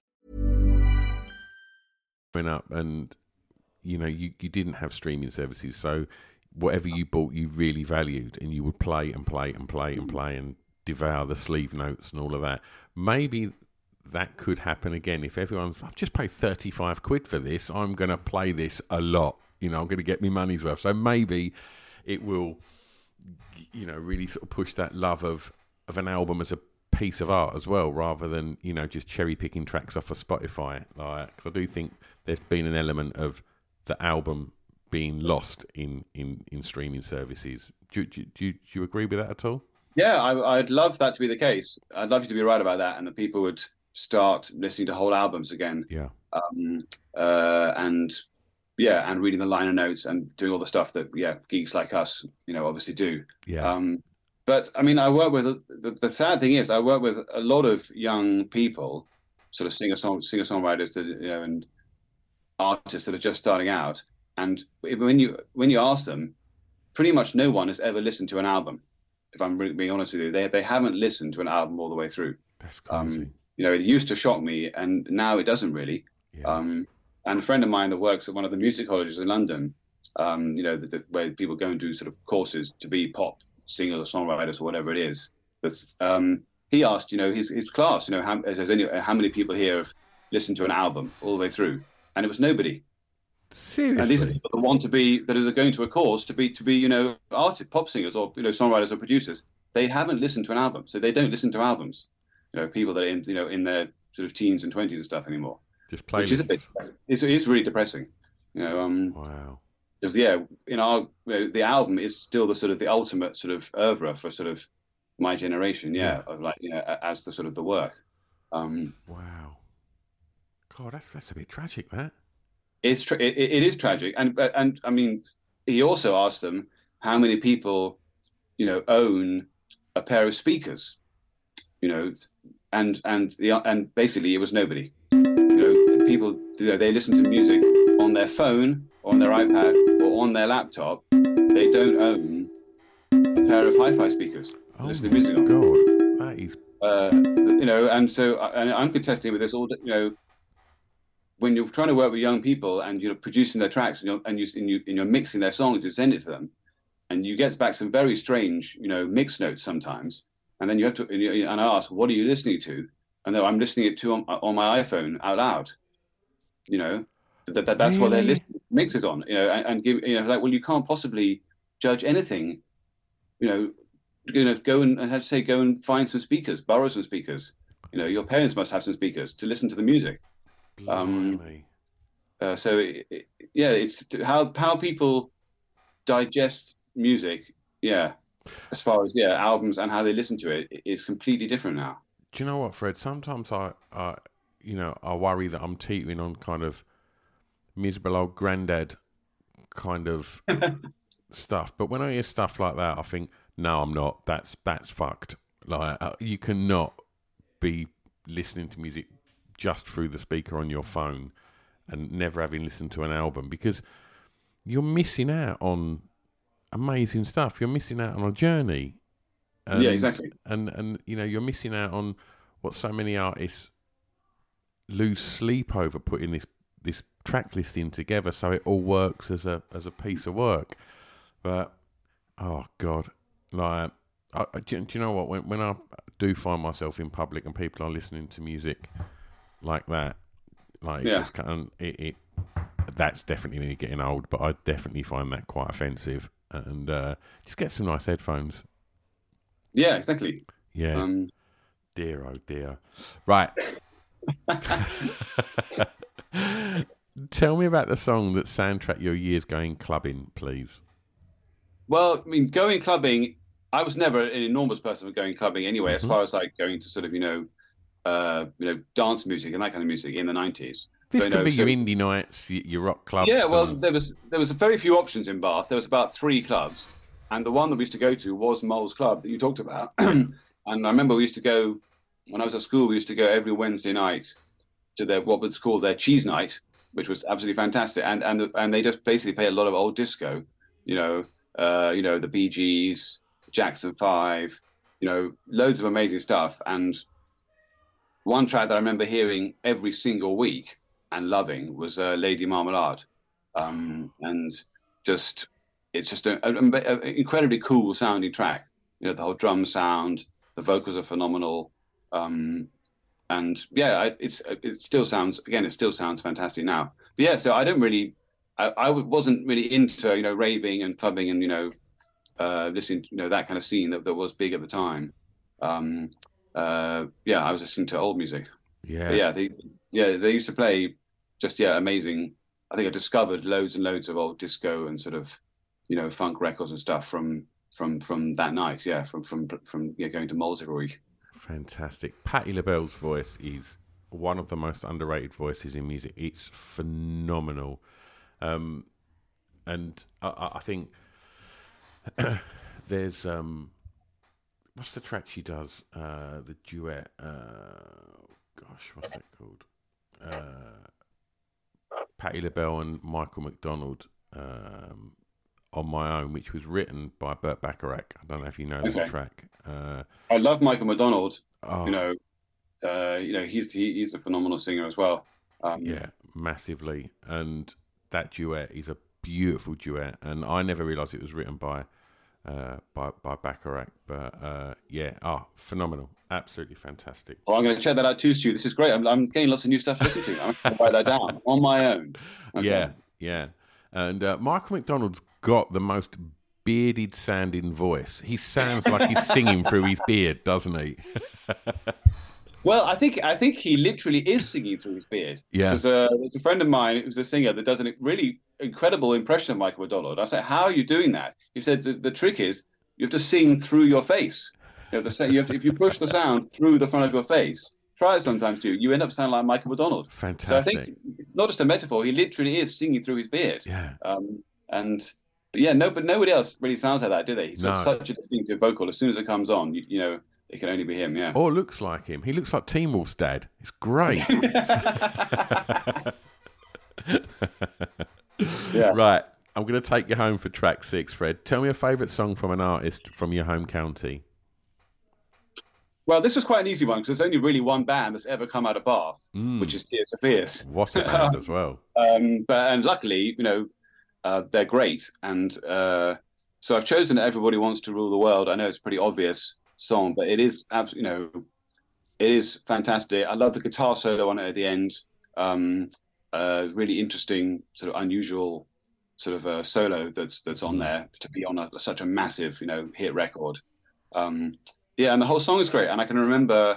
Up and you know you, you didn't have streaming services, so whatever you bought you really valued, and you would play and play and play and play and devour the sleeve notes and all of that. Maybe that could happen again if everyone's, I've just paid thirty-five quid for this, I'm going to play this a lot, you know, I'm going to get me money's worth. So maybe it will, you know, really sort of push that love of of an album as a piece of art as well, rather than, you know, just cherry picking tracks off of Spotify. Like, because I do think there's been an element of the album being lost in, in, in streaming services. Do, do, do, do you agree with that at all? Yeah, I, I'd love that to be the case. I'd love you to be right about that, and that people would start listening to whole albums again. Yeah. Um, uh, and yeah, and reading the liner notes and doing all the stuff that yeah geeks like us, you know, obviously do. Yeah. Um, but I mean, I work with the, the sad thing is I work with a lot of young people, sort of singer song singer songwriters that you know and artists that are just starting out. And when you when you ask them, pretty much no one has ever listened to an album. If I'm really being honest with you, they they haven't listened to an album all the way through. That's crazy. Um, you know, it used to shock me, and now it doesn't really. Yeah. Um, and a friend of mine that works at one of the music colleges in London, um, you know, the, the, where people go and do sort of courses to be pop singers or songwriters or whatever it is. But um, he asked, you know, his his class, you know, how, has any, how many people here have listened to an album all the way through? And it was nobody. Seriously? And these are people that want to be, that are going to a course to be, to be, you know, artists, pop singers or, you know, songwriters or producers. They haven't listened to an album, so they don't listen to albums. You know, people that are in, you know, in their sort of teens and twenties and stuff anymore. Just playlists. Which is a bit, it's, it's really depressing. You know, um, wow. Because yeah, in our, you know, the album is still the sort of the ultimate sort of oeuvre for sort of my generation. Yeah, yeah. Of like, you know, as the sort of the work. Um, wow. God, that's that's a bit tragic. That. It's tra- it, it is tragic, and and I mean, he also asked them how many people, you know, own a pair of speakers, you know, and and the and basically it was nobody. You know, people, you know, they listen to music on their phone, or on their iPad, or on their laptop. They don't own a pair of hi-fi speakers. Oh listen to music on. God, that is. Uh, you know, and so and I'm contesting with this all. You know. When you're trying to work with young people and you're producing their tracks and you're, and, you, and, you, and you're mixing their songs, you send it to them, and you get back some very strange, you know, mix notes sometimes. And then you have to, and, you, and I ask, what are you listening to? And then I'm listening it to on, on my iPhone out loud. You know, that, that that's really? what they're listening mixes on. You know, and, and give, you know, like, well, you can't possibly judge anything. You know, you know, go and I have to say, go and find some speakers, borrow some speakers. You know, your parents must have some speakers to listen to the music. Um, uh, so it, it, yeah, it's how how people digest music. Yeah, as far as yeah albums and how they listen to it, it is completely different now. Do you know what, Fred? Sometimes I, uh, you know, I worry that I'm teetering on kind of miserable old granddad kind of stuff. But when I hear stuff like that, I think, no, I'm not. That's that's fucked. Like uh, you cannot be listening to music just through the speaker on your phone and never having listened to an album, because you're missing out on amazing stuff. You're missing out on a journey. And, yeah, exactly. And, and, you know, you're missing out on what so many artists lose sleep over, putting this, this track listing together so it all works as a, as a piece of work. But, oh God, like, I, do, do you know what, when, when I do find myself in public and people are listening to music like that, like yeah. it just kind of, it, it that's definitely me getting old, but I definitely find that quite offensive. And uh, just get some nice headphones. Yeah, exactly. Yeah. Um, dear, oh dear. Right. Tell me about the song that soundtracked your years going clubbing, please. Well, I mean, going clubbing, I was never an enormous person for going clubbing anyway, Mm-hmm. as far as like going to sort of, you know, uh, you know, dance music and that kind of music in the nineties. This so, could know, be so, your indie nights, your, your rock clubs. Yeah, well, and... there was there was very few options in Bath. There was about three clubs, and the one that we used to go to was Mole's Club that you talked about. And I remember we used to go when I was at school. We used to go every Wednesday night to their what was called their cheese night, which was absolutely fantastic. And and the, and they just basically play a lot of old disco, you know, uh, you know, the Bee Gees, Jackson Five, you know, loads of amazing stuff. And one track that I remember hearing every single week and loving was uh, Lady Marmalade. Um, and just, it's just an incredibly cool sounding track. You know, the whole drum sound, the vocals are phenomenal. Um, and yeah, I, it's it still sounds, again, it still sounds fantastic now. But yeah, so I don't really, I, I wasn't really into, you know, raving and clubbing and, you know, uh, listening, you know, that kind of scene that, that was big at the time. Um, uh, yeah, I was listening to old music. Yeah. But yeah, they, yeah, they used to play just, yeah, amazing. I think I discovered loads and loads of old disco and sort of, you know, funk records and stuff from, from, from that night. Yeah. From, from, from, yeah, going to Moles every week. Fantastic. Patti LaBelle's voice is one of the most underrated voices in music. It's phenomenal. Um, and I, I think there's, um, what's the track she does? Uh, the duet. Uh, gosh, what's that called? Uh, Patti LaBelle and Michael McDonald. Um, On My Own, which was written by Burt Bacharach. I don't know if you know okay. that track. Uh, I love Michael McDonald. Oh. You know, uh, you know, he's he, he's a phenomenal singer as well. Um, yeah, massively. And that duet is a beautiful duet. And I never realised it was written by uh, by by Bacharach. But uh, yeah, oh, phenomenal, absolutely fantastic. Oh, I'm going to check that out too, Stu. This is great. I'm, I'm getting lots of new stuff to listen to. I'm going to write that down On My Own. Okay. Yeah, yeah. And uh, Michael McDonald's got the most bearded sounding voice. He sounds like he's singing through his beard, doesn't he? Well, I think I think he literally is singing through his beard. Yeah. There's a, there's a friend of mine who's a singer that does a really incredible impression of Michael McDonald. I said, "How are you doing that?" He said, "The, the trick is you have to sing through your face. You have to, you have to, if you push the sound through the front of your face, try it sometimes too. You end up sounding like Michael McDonald." Fantastic. So I think it's not just a metaphor. He literally is singing through his beard. Yeah. Um, and but yeah, no, but nobody else really sounds like that, do they? He's got No. such a distinctive vocal. As soon as it comes on, you, you know, it can only be him. Yeah. Or looks like him. He looks like Teen Wolf's dad. It's great. Yeah. Right. I'm going to take you home for track six, Fred. Tell me a favourite song from an artist from your home county. Well, this was quite an easy one because there's only really one band that's ever come out of Bath, Mm. which is Tears for Fears. What a band as well. Um, but and luckily, you know, uh, they're great, and uh, so I've chosen "Everybody Wants to Rule the World." I know it's a pretty obvious song, but it is absolutely, you know, it is fantastic. I love the guitar solo on it at the end. Um, uh, really interesting, sort of unusual, sort of uh, solo that's that's on there to be on a, such a massive, you know, hit record. Um, yeah, and the whole song is great. And I can remember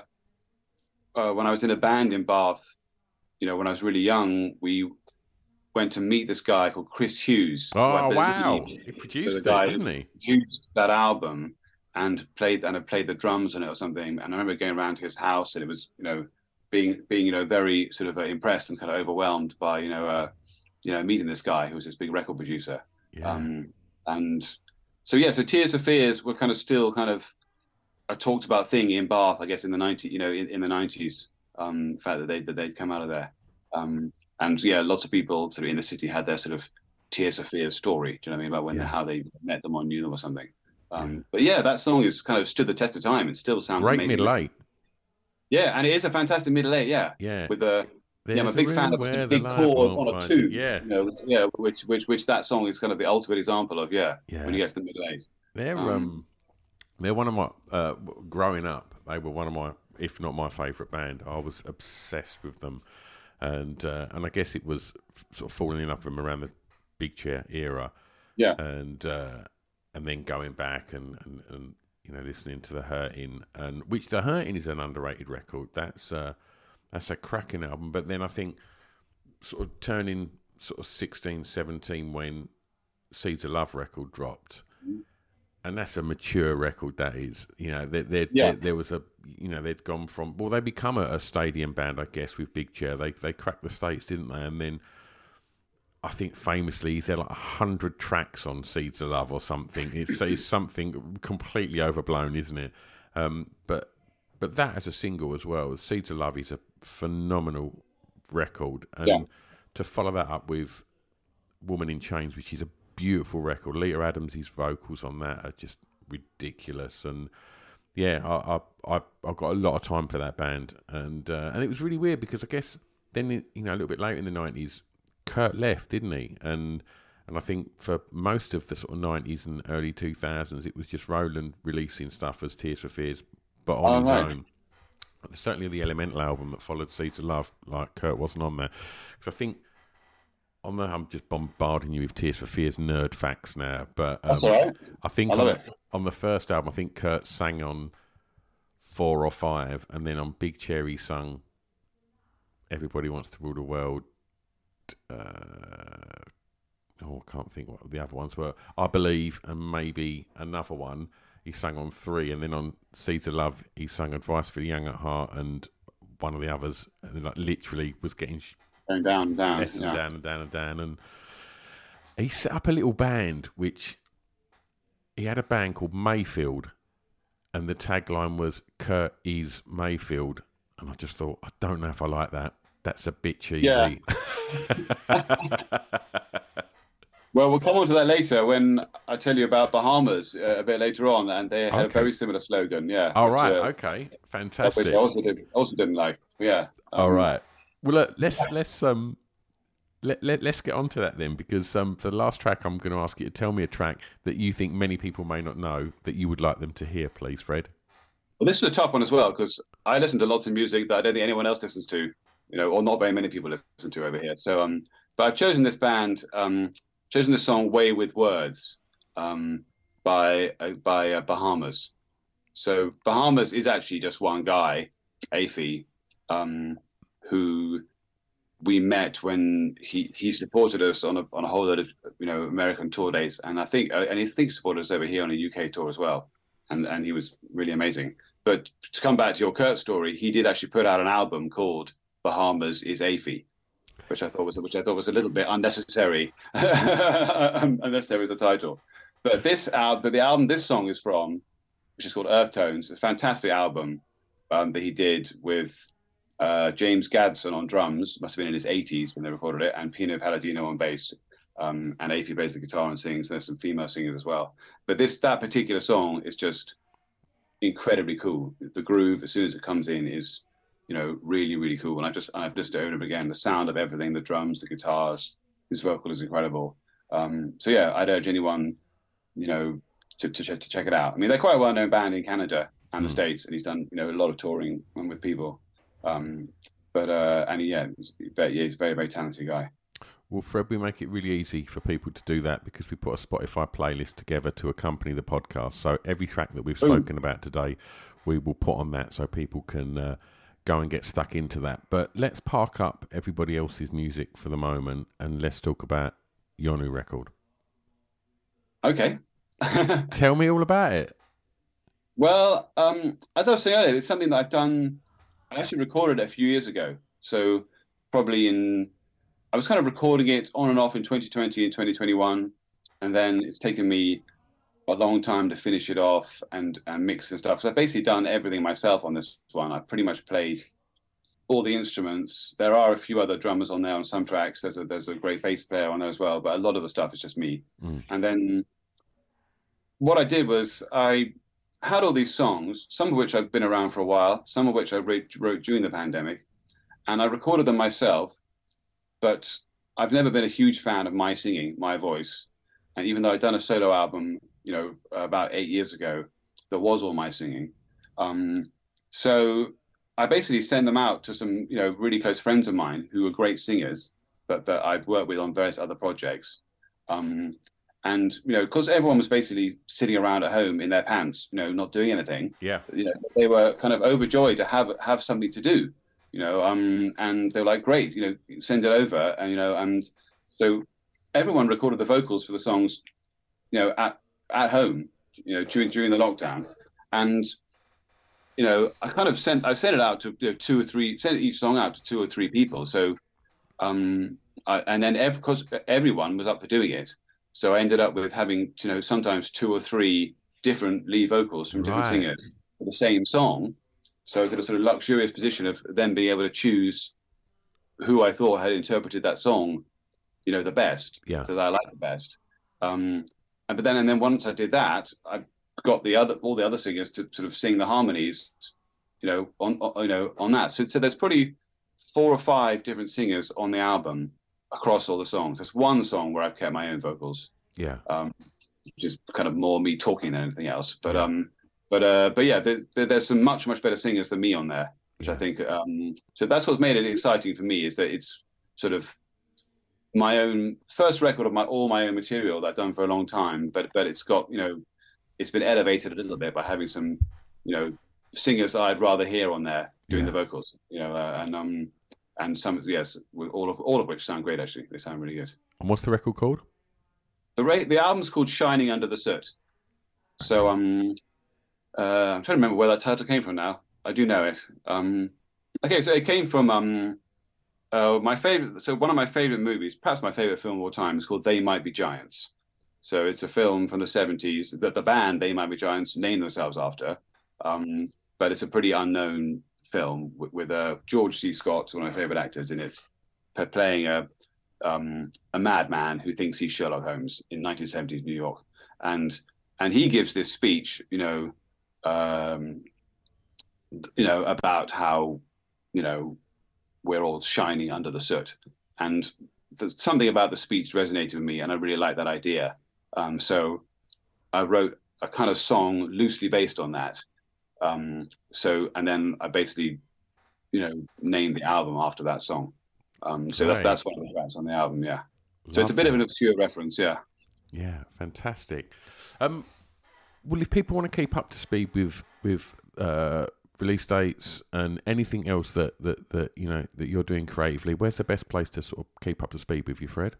uh, when I was in a band in Bath, you know, when I was really young, we went to meet this guy called Chris Hughes. who I Oh, believe- wow. He so the produced it, guy didn't he? produced that album and played and I played the drums on it or something. And I remember going around to his house, and it was, you know, being being you know very sort of uh, impressed and kind of overwhelmed by you know uh, you know meeting this guy who was this big record producer. Yeah. Um, and so yeah, so Tears for Fears were kind of still kind of a talked about thing in Bath, I guess, in the nineties, you know, in, in the nineties. Um, the fact that they that they'd come out of there. Um, and yeah, lots of people sort of in the city had their sort of Tears for Fears story. Do you know what I mean, about when Yeah. how they met them or knew them or something. Um, Yeah. But yeah, that song is kind of stood the test of time. It still sounds Great amazing. middle eight. Yeah, and it is a fantastic middle eight. Yeah, Yeah. with a yeah, I'm a There's big room fan of where a the big light chord won't on a find two. you. Yeah. you know, yeah, which which which that song is kind of the ultimate example of yeah. Yeah. When you get to the middle eight. They're Um, um, they're one of my uh, growing up. They were one of my, if not my favourite band. I was obsessed with them, and uh, and I guess it was f- sort of falling in love with them around the Big Chair era. Yeah. and uh, and then going back and, and, and you know listening to The Hurting, and which The Hurting is an underrated record. That's uh, that's a cracking album. But then I think sort of turning sort of sixteen, seventeen when Seeds of Love record dropped. And that's a mature record. That is, you know, there, there, Yeah. there, there was a, you know, they'd gone from, well, they become a, a stadium band, I guess, with Big Chair. They they cracked the States, didn't they? And then I think famously, is there like a hundred tracks on Seeds of Love or something? It's, it's something completely overblown, isn't it? Um, but but that as a single as well, Seeds of Love is a phenomenal record, and Yeah. to follow that up with Woman in Chains, which is a beautiful record. Lita Adams' vocals on that are just ridiculous, and yeah, I I I I've got a lot of time for that band, and uh, and it was really weird because I guess then it, you know a little bit later in the nineties, Kurt left, didn't he? And and I think for most of the sort of nineties and early two thousands, it was just Roland releasing stuff as Tears for Fears, but on Oh, his right. own. Certainly the Elemental album that followed Seeds of Love, like Kurt wasn't on there, because I think. On the, I'm just bombarding you with Tears for Fears nerd facts now, but um, That's all right. I think I love on, it. on the first album, I think Kurt sang on four or five, and then on Big Chair he sung "Everybody Wants to Rule the World." Uh, oh, I can't think what the other ones were. I Believe, and maybe another one. He sang on three, and then on Seeds of Love, he sang Advice for the Young at Heart, and one of the others, and like literally was getting. Sh- Going down, down, less and yeah. down and down and down, and he set up a little band which he had a band called Mayfield, and the tagline was "Kurt is Mayfield," and I just thought, I don't know if I like that. That's a bit cheesy. Yeah. Well, we'll come on to that later when I tell you about Bahamas uh, a bit later on, and they had okay. a very similar slogan. Yeah. All which, right. Uh, okay. Fantastic. I also, did, also didn't like. Yeah. Um, All right. Well, look, let's let's um let, let let's get on to that then, because um for the last track, I'm going to ask you to tell me a track that you think many people may not know that you would like them to hear, please, Fred. Well, this is a tough one as well, because I listen to lots of music that I don't think anyone else listens to, you know, or not very many people listen to over here. So um, but I've chosen this band. Um. Chosen the song "Way with Words" um, by uh, by uh, Bahamas. So Bahamas is actually just one guy, Afi, um, who we met when he, he supported us on a on a whole lot of you know American tour dates, and I think uh, and he thinks supported us over here on a U K tour as well, and and he was really amazing. But to come back to your Kurt story, he did actually put out an album called "Bahamas is Afi," which I thought was which I thought was a little bit unnecessary, unnecessary as a title. But this album, but the album this song is from, which is called Earth Tones, a fantastic album um, that he did with uh, James Gadson on drums. Must have been in his eighties when they recorded it, and Pino Palladino on bass, um, and Afi plays the guitar and sings. There's some female singers as well. But this that particular song is just incredibly cool. The groove, as soon as it comes in, is you know, really, really cool. And I've just, I've listened to it over and over again. The sound of everything, the drums, the guitars, his vocal is incredible. Um, so yeah, I'd urge anyone, you know, to, to, to check it out. I mean, they're quite a well-known band in Canada and mm. the States, and he's done, you know, a lot of touring with people. Um, but, uh, and he, yeah, yeah, he's a very, very talented guy. Well, Fred, we make it really easy for people to do that because we put a Spotify playlist together to accompany the podcast. So every track that we've spoken Ooh. about today, we will put on that so people can, uh, go and get stuck into that. But let's park up everybody else's music for the moment and let's talk about your new record. Okay. Tell me all about it. Well, um, as I was saying earlier, it's something that I've done. I actually recorded it a few years ago. So probably in, I was kind of recording it on and off in twenty twenty and twenty twenty-one. And then it's taken me a long time to finish it off and, and mix and stuff. So I've basically done everything myself on this one. I've pretty much played all the instruments. There are a few other drummers on there on some tracks. There's a there's a great bass player on there as well, but a lot of the stuff is just me. Mm. And then what I did was I had all these songs, some of which have been around for a while, some of which I wrote, wrote during the pandemic, and I recorded them myself, but I've never been a huge fan of my singing, my voice. And even though I'd done a solo album you know, about eight years ago, that was all my singing. Um, so I basically send them out to some, you know, really close friends of mine who are great singers, but that I've worked with on various other projects. Um, and, you know, because everyone was basically sitting around at home in their pants, you know, not doing anything. Yeah. You know, they were kind of overjoyed to have have something to do, you know, um, and they were like, great, you know, send it over. And, you know, and so everyone recorded the vocals for the songs, you know, at, at home, you know, during during the lockdown, and you know, I kind of sent I sent it out to you know, two or three, sent each song out to two or three people. So, um, I, and then every, because everyone was up for doing it, so I ended up with having you know sometimes two or three different lead vocals from different right. singers for the same song. So I was in a sort of luxurious position of then being able to choose who I thought had interpreted that song, you know, the best, yeah, that I liked the best. Um, And but then and then once I did that, I got the other all the other singers to sort of sing the harmonies, you know, on, on you know on that. So so there's probably four or five different singers on the album across all the songs. There's one song where I've kept my own vocals. Yeah. Um, which is kind of more me talking than anything else. But yeah. um, but uh, but yeah, there, there, there's some much much better singers than me on there, which yeah. I think. Um, so that's what's made it exciting for me is that it's sort of my own first record of my all my own material that I've done for a long time, but but it's got you know it's been elevated a little bit by having some you know singers that I'd rather hear on there doing yeah. the vocals, you know, uh, and um and some yes, all of all of which sound great actually. They sound really good. And what's the record called? The ra- the album's called Shining Under the Soot. So um uh, I'm trying to remember where that title came from now. I do know it. Um, okay, so it came from um. Uh, my favorite, so one of my favorite movies, perhaps my favorite film of all time, is called They Might Be Giants. So it's a film from the seventies that the band They Might Be Giants named themselves after. Um, but it's a pretty unknown film with, with uh, George C. Scott, one of my favorite actors in it, playing a, um, a madman who thinks he's Sherlock Holmes in nineteen seventies New York, and and he gives this speech, you know, um, you know, about how, you know, we're all shining under the soot, and there's something about the speech resonated with me, and I really like that idea. Um, so I wrote a kind of song loosely based on that. Um, so, and then I basically, you know, named the album after that song. Um, so right. that's that's one of the tracks on the album, yeah. Love so it's a bit that. of an obscure reference, yeah. Yeah, fantastic. Um, well, if people want to keep up to speed with with uh, release dates and anything else that, that, that you know that you're doing creatively, where's the best place to sort of keep up to speed with you, Fred?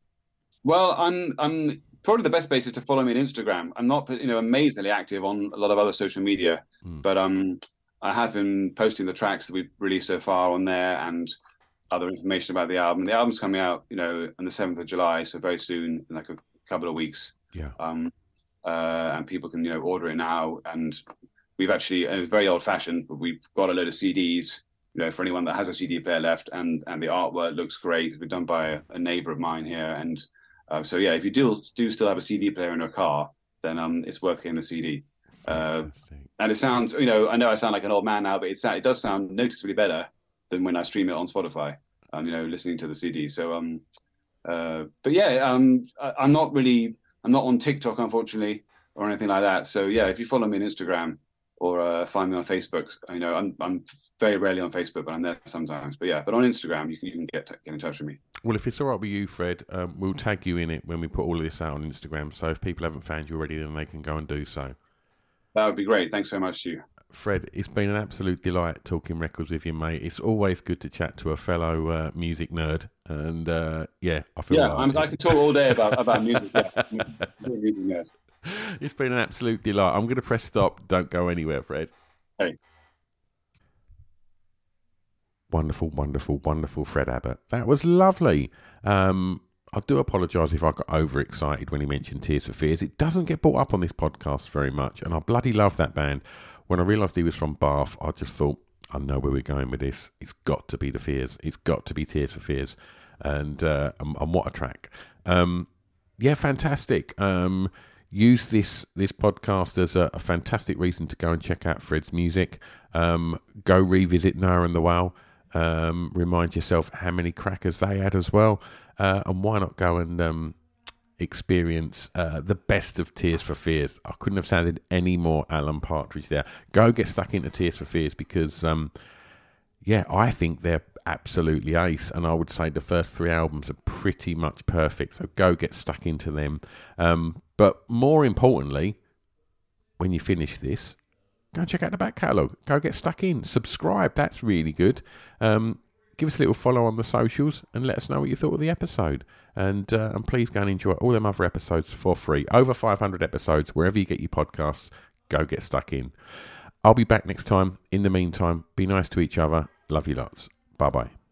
Well, I'm I'm probably the best place is to follow me on Instagram. I'm not you know amazingly active on a lot of other social media, mm. but um I have been posting the tracks that we've released so far on there and other information about the album. The album's coming out, you know, on the seventh of July, so very soon, in like a couple of weeks. Yeah. Um, uh, and people can, you know, order it now. And we've actually, and it's very old-fashioned, but we've got a load of C Ds, you know, for anyone that has a C D player left. And and the artwork looks great. It's been done by a, a neighbor of mine here. And uh, so, yeah, if you do do still have a C D player in your car, then um, it's worth getting the C D. Uh, and it sounds, you know, I know I sound like an old man now, but it, it does sound noticeably better than when I stream it on Spotify, um, you know, listening to the C D. So, um, uh, but yeah, um, I, I'm not really, I'm not on TikTok, unfortunately, or anything like that. So yeah, if you follow me on Instagram or uh, find me on Facebook, you know, I'm I'm very rarely on Facebook, but I'm there sometimes. But yeah, but on Instagram, you can you can get get in touch with me. Well, if it's all right with you, Fred, um, we'll tag you in it when we put all of this out on Instagram. So if people haven't found you already, then they can go and do so. That would be great. Thanks so much to you. Fred, it's been an absolute delight talking records with you, mate. It's always good to chat to a fellow uh, music nerd, and uh, yeah, I feel yeah, like I'm, I could talk all day about about music. Yeah, music nerd. It's been an absolute delight. I'm going to press stop. Don't go anywhere, Fred. Hey. Wonderful, wonderful, wonderful, Fred Abbott. That was lovely. Um, I do apologise if I got overexcited when he mentioned Tears for Fears. It doesn't get brought up on this podcast very much, and I bloody love that band. When I realised he was from Bath, I just thought, I know where we're going with this. It's got to be the Fears. It's got to be Tears for Fears. And, uh, and, and what a track. Um, yeah, fantastic. Um, use this this podcast as a, a fantastic reason to go and check out Fred's music. Um, go revisit Noah and the Whale. Um, remind yourself how many crackers they had as well. Uh, and why not go and... Um, experience uh, the best of Tears for Fears. I couldn't have sounded any more Alan Partridge there. Go get stuck into Tears for Fears because, um, yeah, I think they're absolutely ace, and I would say the first three albums are pretty much perfect, so go get stuck into them. Um, but more importantly, when you finish this, go and check out the back catalogue. Go get stuck in. Subscribe. That's really good. Um, give us a little follow on the socials and let us know what you thought of the episode. And uh, and please go and enjoy all them other episodes for free. Over five hundred episodes, wherever you get your podcasts, go get stuck in. I'll be back next time. In the meantime, be nice to each other. Love you lots. Bye-bye.